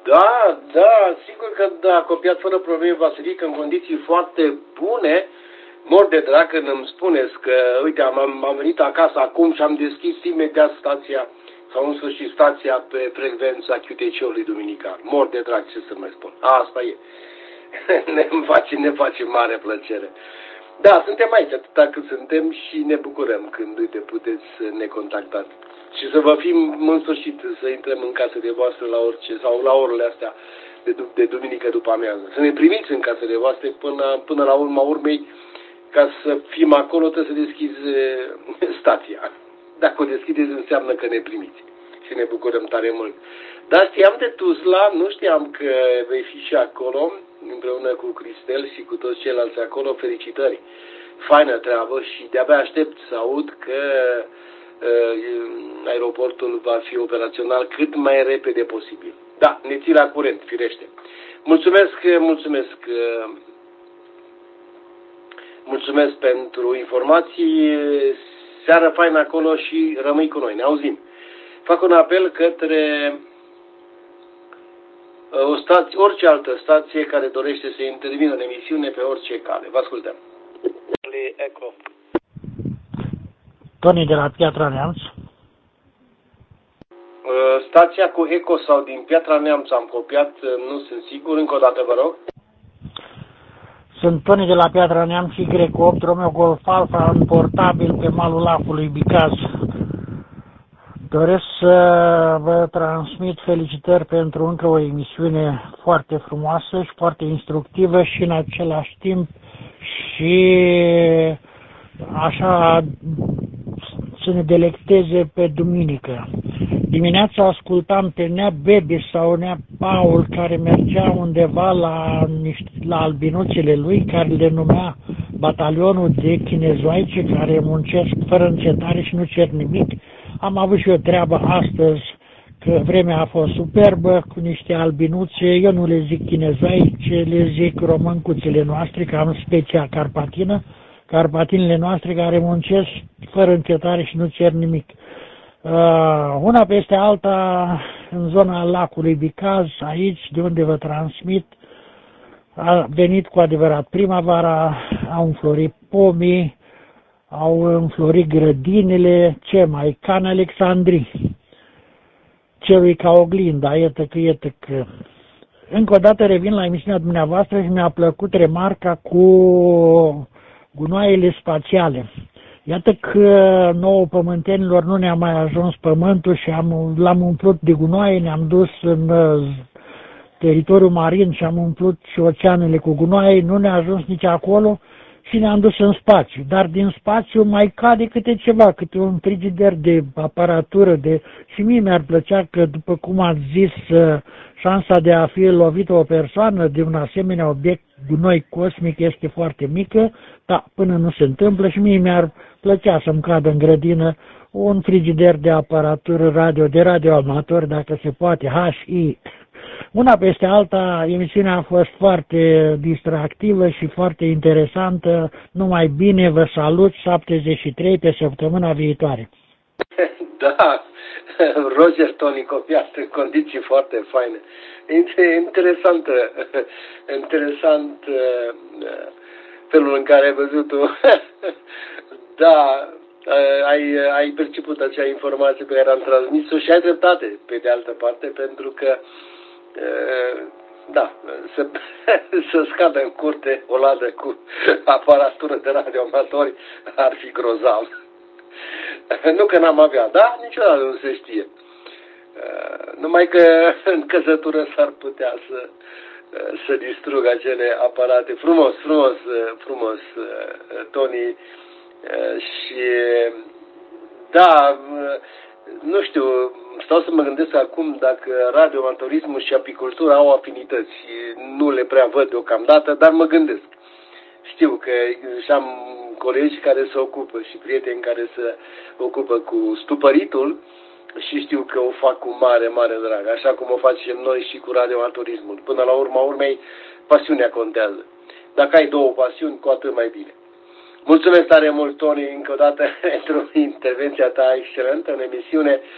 Da, da, sigur că da, copiat fără probleme Vasilică în condiții foarte bune. Mor de drag când îmi spuneți că, uite, am venit acasă acum și am deschis imediat stația, sau în sfârșit stația pe frecvența QTC-ului duminical. Mor de drag, ce să mai spun. Asta e. ne face mare plăcere. Da, suntem aici atâta cât suntem și ne bucurăm când, uite, puteți să ne contactați. Și să vă fim în sfârșit, să intrăm în casele voastre la orice, sau la orele astea de duminică după amiază. Să ne primiți în casele voastre până la urma urmei, ca să fim acolo trebuie să deschizi stația. Dacă o deschideți înseamnă că ne primiți și ne bucurăm tare mult. Dar știam de Tuzla, nu știam că vei fi și acolo, împreună cu Cristel și cu toți ceilalți acolo. Felicitări! Faină treabă și de-abia aștept să aud că aeroportul va fi operațional cât mai repede posibil. Da, ne ții la curent, firește. Mulțumesc pentru informații, seară faină acolo și rămâi cu noi, ne auzim. Fac un apel către orice altă stație care dorește să intervină în emisiune pe orice cale. Vă ascultăm. Eco. Toni de la Piatra Neamț. Stația cu Eco sau din Piatra Neamț am copiat, nu sunt sigur, încă o dată vă rog. Sunt Toni de la Piatra Neamț și Y8, Romeo Golf Alfa, în portabil pe malul lacului Bicaz. Doresc să vă transmit felicitări pentru încă o emisiune foarte frumoasă și foarte instructivă și în același timp și așa să ne delecteze pe duminică. Dimineața ascultam pe Nea Bebi sau Nea Paul care mergea undeva la albinuțele lui, care le numea batalionul de chinezoaice care muncesc fără încetare și nu cer nimic. Am avut și eu treabă astăzi, că vremea a fost superbă, cu niște albinuțe, eu nu le zic chinezoaice, le zic româncuțele noastre, că am specia carpatină, carpatinele noastre care muncesc fără încetare și nu cer nimic. Una peste alta, în zona lacului Bicaz, aici, de unde vă transmit, a venit cu adevărat primăvara, au înflorit pomii, au înflorit grădinile, ce mai, ca în Alexandrii, celui ca oglinda, iată că. Încă o dată revin la emisiunea dumneavoastră și mi-a plăcut remarca cu gunoaiele spațiale. Iată că nouă pământenilor nu ne-a mai ajuns pământul și l-am umplut de gunoaie, ne-am dus în teritoriul marin și am umplut și oceanele cu gunoaie, nu ne-a ajuns nici acolo și ne-am dus în spațiu. Dar din spațiu mai cade câte ceva, câte un frigider de aparatură, și mie mi-ar plăcea că, după cum ați zis, șansa de a fi lovită o persoană de un asemenea obiect gunoi cosmic este foarte mică, dar până nu se întâmplă și mie mi-ar plăcea să-mi cadă în grădină un frigider de aparatură radio, de radioamator, dacă se poate, HI. Una peste alta, emisiunea a fost foarte distractivă și foarte interesantă. Numai bine, vă salut, 73 pe săptămâna viitoare. Da, Roger Toni copiat în condiții foarte faine. Interesant felul în care ai văzut-o. Da, ai perceput acea informație pe care am transmis-o și ai dreptate, pe de altă parte, pentru că da, să scadă în curte o ladă cu aparatură de radioamatori ar fi grozav. Nu că n-am avea, da, niciodată nu se știe. Numai că în căzătură s-ar putea să distrugă acele aparate. Frumos, Toni. Și da, nu știu, stau să mă gândesc acum dacă radioamatorismul și apicultura au afinități. Nu le prea văd deocamdată, dar mă gândesc. Știu că și am colegi care se ocupă și prieteni care se ocupă cu stupăritul și știu că o fac cu mare drag, așa cum o facem noi și cu radioamatorismul. Până la urma urmei, pasiunea contează. Dacă ai două pasiuni, cu atât mai bine. Mulțumesc tare mult, Toni, încă o dată pentru intervenția ta excelentă în emisiune.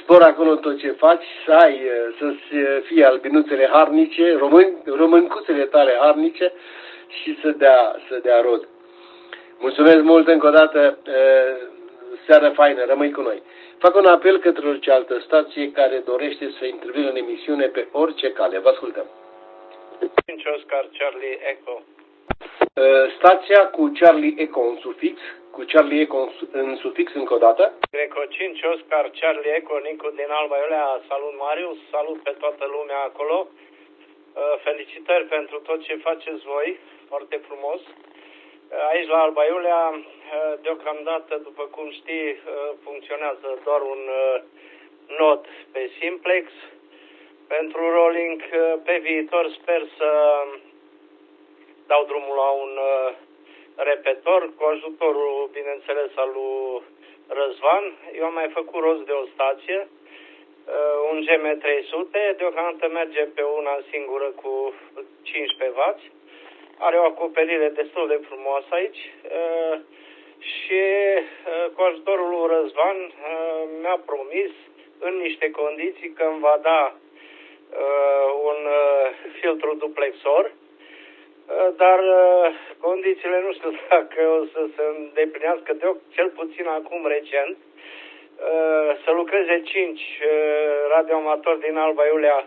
spor acolo tot ce faci, să-ți fie albinuțele harnice, româncuțele tale harnice și să dea rod. Mulțumesc mult încă o dată, seară faină, rămâi cu noi. Fac un apel către orice altă stație care dorește să intervină în emisiune pe orice cale. Vă ascultăm. Oscar Charlie Echo. Stația cu Charlie Echo în sufix, cu Charlie Echo în sufix încă o dată. Greco 5 Oscar Charlie Echo, Nicu din Alba Iulia. Salut Marius, salut pe toată lumea acolo. Felicitări pentru tot ce faceți voi, foarte frumos. Aici la Alba Iulia, deocamdată, după cum știi, funcționează doar un nod pe simplex. Pentru rolling, pe viitor sper să dau drumul la un repetor, cu ajutorul, bineînțeles, al lui Răzvan. Eu am mai făcut rost de o stație, un GM300, deocamdată merge pe una singură cu 15W. Are o acoperire destul de frumoasă aici și cu ajutorul lui Răzvan mi-a promis în niște condiții că îmi va da un filtru duplexor, dar condițiile nu știu dacă o să se îndeplinească, cel puțin acum recent, să lucreze 5 radioamatori din Alba Iulia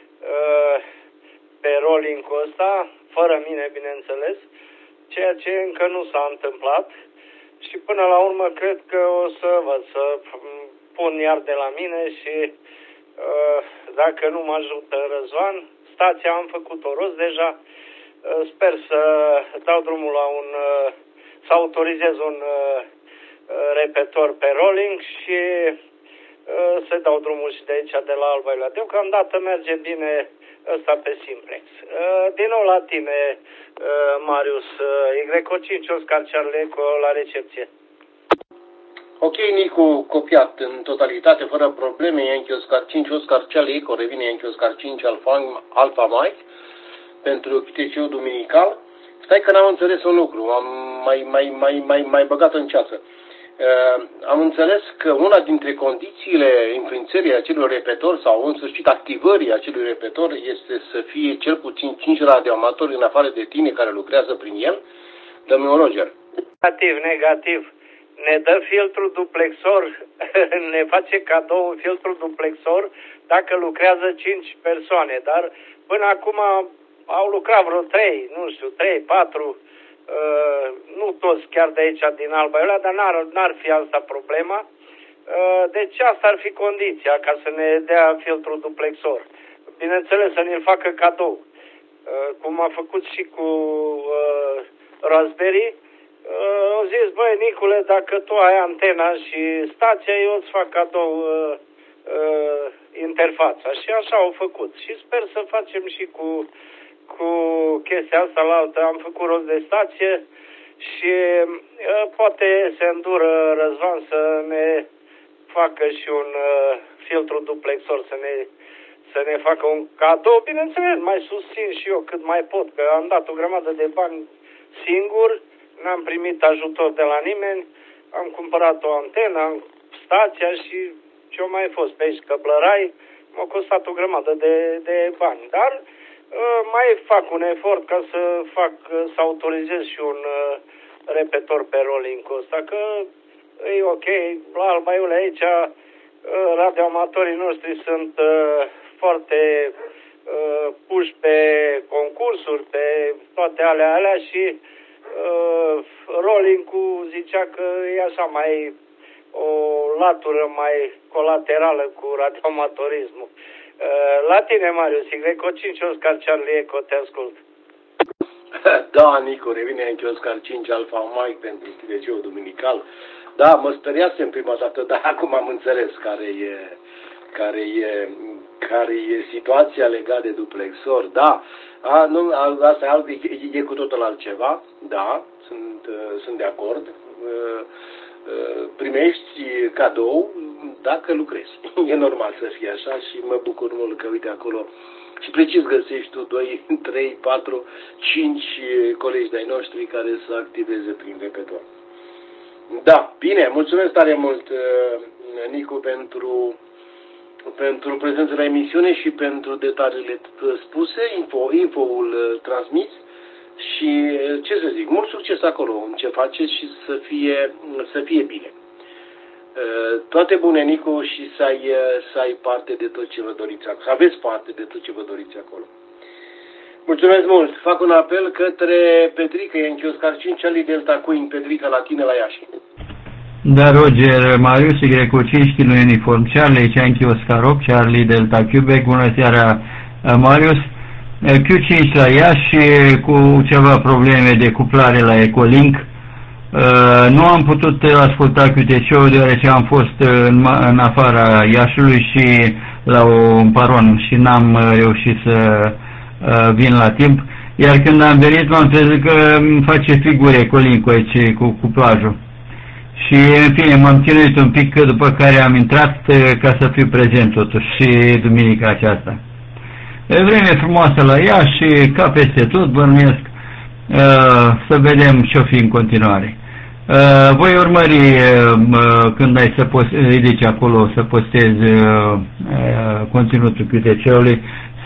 pe rolling-ul ăsta, fără mine, bineînțeles, ceea ce încă nu s-a întâmplat și până la urmă cred că o să pun iar de la mine și dacă nu mă ajută Răzvan, stația am făcut-o rost deja, sper să dau drumul la să autorizez un repetor pe rolling și să dau drumul și de aici, de la Alba Iulia. Deocamdată merge bine ăsta pe simplex. Din nou la tine, Marius, Y5 Oscar Charlie Echo la recepție. Ok, Nicu, copiat în totalitate, fără probleme, Yankee Oscar 5, Oscar Charlie Echo, revine Yankee Oscar 5, Alpha Mike, pentru QTC-ul duminical. Stai că n-am înțeles un lucru, am mai băgat în ceață. Am înțeles că una dintre condițiile înființării acelui repetor sau în sfârșit activării acelui repetor este să fie cel puțin 5 radioamatori în afară de tine care lucrează prin el. Domnul Roger. Negativ. Ne dă filtru duplexor, ne face cadou un filtru duplexor dacă lucrează 5 persoane, dar până acum au lucrat vreo 3, 4, nu toți chiar de aici din Alba Iulia, dar n-ar fi asta problema. Deci asta ar fi condiția ca să ne dea filtru duplexor. Bineînțeles să ne-l facă cadou, cum a făcut și cu Raspberry. Au zis, băi, Nicule, dacă tu ai antena și stația, eu îți fac cadou interfața. Și așa au făcut. Și sper să facem și cu chestia asta la altă. Am făcut rost de stație și poate se îndură Răzvan să ne facă și un filtru duplexor, să ne facă un cadou. Bineînțeles, mai susțin și eu cât mai pot, că am dat o grămadă de bani singur, n-am primit ajutor de la nimeni, am cumpărat o antenă, stația și ce-o mai fost pe aici, căblărai, m-a costat o grămadă de bani. Dar mai fac un efort ca să autorizez și un repetor pe rolling-ul ăsta, că e ok, la Alba Iulia aici radioamatorii noștri sunt foarte puși pe concursuri, pe toate alea și rolling-ul zicea că e așa mai o latură mai colaterală cu radioamatorismul. La tine, Marius, Y5 Oscar Charlie Echo, te ascult. Da, Nico, revine Yankee Oscar 5 Alpha Mike pentru QTC-ul duminical. Da, mă speriasem prima dată, dar acum am înțeles care e situația legată de duplexor. Da, asta e cu totul altceva. Da, sunt de acord. Primești cadou dacă lucrezi. E normal să fie așa și mă bucur mult că uite acolo și precis găsești tu 2, 3, 4, 5 colegi de-ai noștri care să activeze prin repetor. Da, bine, mulțumesc tare mult, Nicu, pentru pentru prezența la emisiune și pentru detaliile spuse, info-ul transmis și ce să zic, mult succes acolo în ce faceți și să fie bine. Toate bune, Nicu, și să ai parte de tot ce vă doriți acolo, să aveți parte de tot ce vă doriți acolo. Mulțumesc mult! Fac un apel către Petrica, e în Chioscar 5, Charlie Delta Queen, Petrica, la tine la Iași. Da, Roger, Marius, Y5, Kilo Uniform, Charlie, Yankee Oscar 8, Charlie Delta Quebec, bună seara, Marius. Q5 la Iași cu ceva probleme de cuplare la Ecolink. Nu am putut asculta QTC-ul deoarece am fost în afara Iașiului și la un paron și n-am reușit să vin la timp. Iar când am venit m-am trezit că îmi face figure Ecolink-ul aici cu cuplajul. Și în fine m-am chinuit un pic, după care am intrat ca să fiu prezent totuși și duminica aceasta. Vreme frumoasă la Iași, ca peste tot, bănuiesc, să vedem ce-o fi în continuare. Voi urmări când ai să ridici acolo să postez conținutul QTC-ului,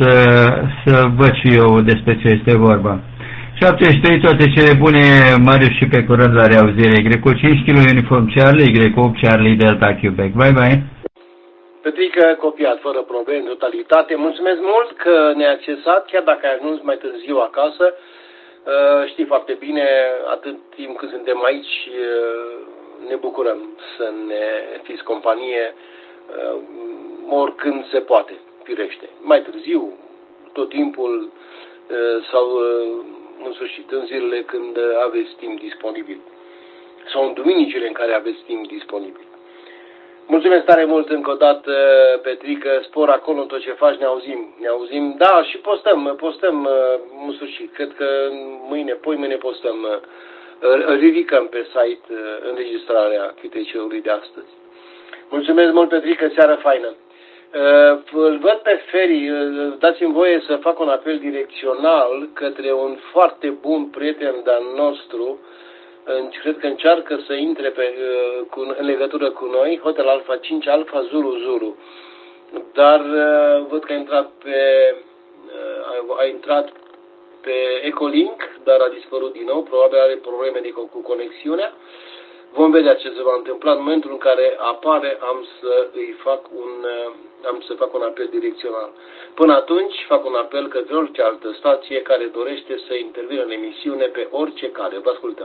să văd și eu despre ce este vorba. 73, toate cele bune, Marius, și pe curând la reauzire. Greco 5 kg Uniform Charlie, Greco 8 Charlie Delta Quebec. Bye bye! Petrica, copiat, fără probleme, totalitate. Mulțumesc mult că ne-ai accesat, chiar dacă ai ajuns mai târziu acasă. Știi foarte bine, atât timp cât suntem aici, ne bucurăm să ne fiți companie oricând se poate, firește. Mai târziu, tot timpul sau în sfârșit, în zilele când aveți timp disponibil sau în duminicile în care aveți timp disponibil. Mulțumesc tare mult încă o dată, Petrică, spor acolo în tot ce faci, ne auzim, da, și postăm în sfârșit, cred că mâine, poimâine postăm, ridicăm pe site înregistrarea QTC-ului de astăzi. Mulțumesc mult, Petrică, seară faină. Îl văd pe Feri, dați-mi voie să fac un apel direcțional către un foarte bun prieten de-al nostru. Cred că încearcă să intre în legătură cu noi, Hotel Alpha 5 Alpha Zulu Zulu. Dar văd că a intrat pe Ecolink, dar a dispărut din nou, probabil are probleme cu conexiunea. Vom vedea ce se va întâmpla. În momentul în care apare, am să fac un apel direcțional. Până atunci, fac un apel către orice altă stație care dorește să intervină în emisiune pe orice cale. Vă ascultăm.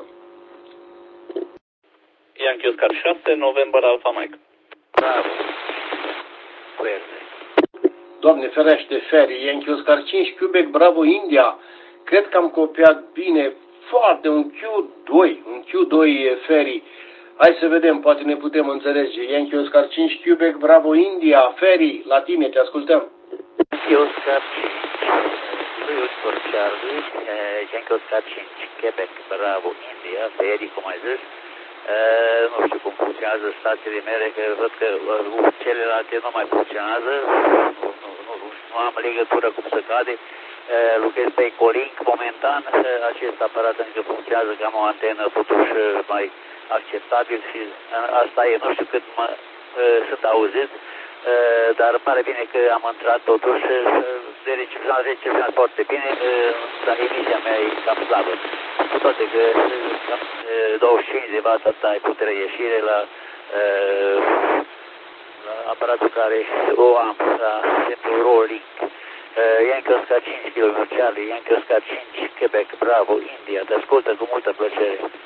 Yankee Oscar 6, November Alpha Mike. Bravo. Cuerte. Doamne ferește, Ferry, Yankee Oscar 5, Quebec, Bravo, India. Cred că am copiat bine, foarte, un Q2 Ferry. Hai să vedem, poate ne putem înțelege. Yankee Oscar 5, Quebec, Bravo, India. Ferry, la tine, te ascultăm. Yankee Oscar 5, Oscar Charlie, Yankee Oscar 5, Quebec, Bravo, India. Ferry, cum ai zis. Nu știu cum funcționează stațiile mele, că văd că celelalte nu mai funcționează, nu am legătură cum se cade. Lucrez pe Ecolink momentan, acest aparat încă funcționează, că am o antenă totuși mai acceptabil și asta e, nu știu cât sunt auzit, dar pare bine că am intrat totuși, de recepționat foarte bine, dar emisia mea e cam slabă. Cu toate că 25 de W asta e putere ieșire la aparatul care o am, pentru Rolling. Yankee Oscar 5 km Charlie, Yankee Oscar 5 Quebec, Bravo, India. Te ascultă cu multă plăcere.